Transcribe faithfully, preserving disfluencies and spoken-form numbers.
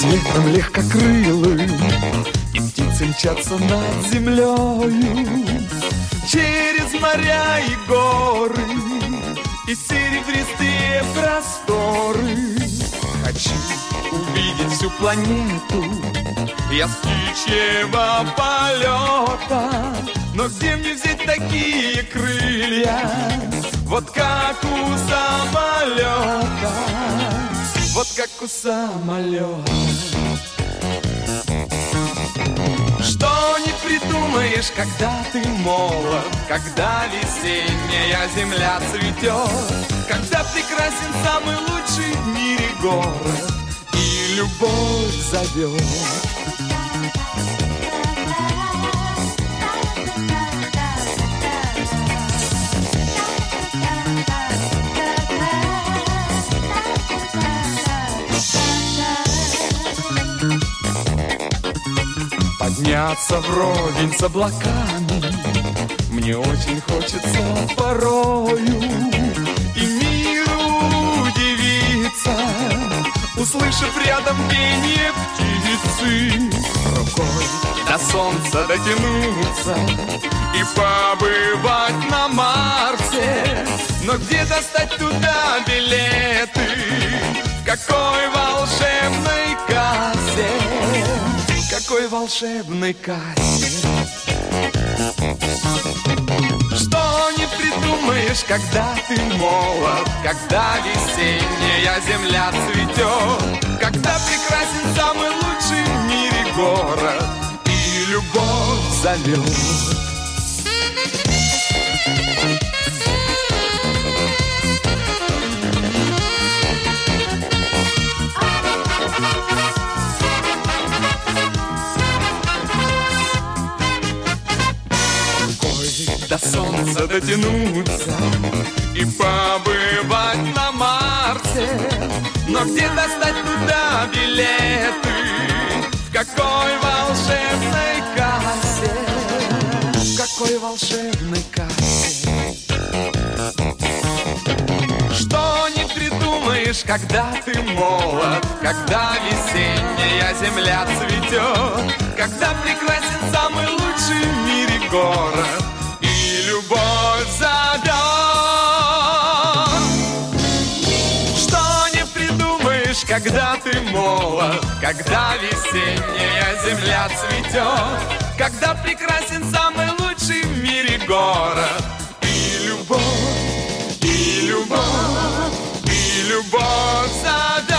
ветром легкокрылым, и птицы мчатся над землею. Через моря и горы, и серебристые просторы. Хочу увидеть всю планету я с птичьего полета. Но где мне взять такие крылья, вот как у самолета, вот как у самолета? Что не придумаешь, когда ты молод, когда весенняя земля цветет, когда прекрасен самый лучший в мире город, и любовь зовет. Подняться вровень с облаками мне очень хочется порою, и миру удивиться, услышав рядом пение птицы. Рукой до солнца дотянуться и побывать на Марсе. Но где достать туда билеты? В какой волшебной кассе? Какой волшебной кассе? Что не придумаешь, когда ты молод, когда весенняя земля цветет, когда прекрасен самый лучший в мире город, и любовь зовет. До солнца дотянуться и побывать на Марсе. Но где достать туда билеты? В какой волшебной кассе? В какой волшебной кассе? Что не придумаешь, когда ты молод, когда весенняя земля цветет, когда прекрасен самый лучший в мире город, любовь зовет. Что не придумаешь, когда ты молод, когда весенняя земля цветет, когда прекрасен самый лучший в мире город, и любовь, и любовь, и любовь зовет.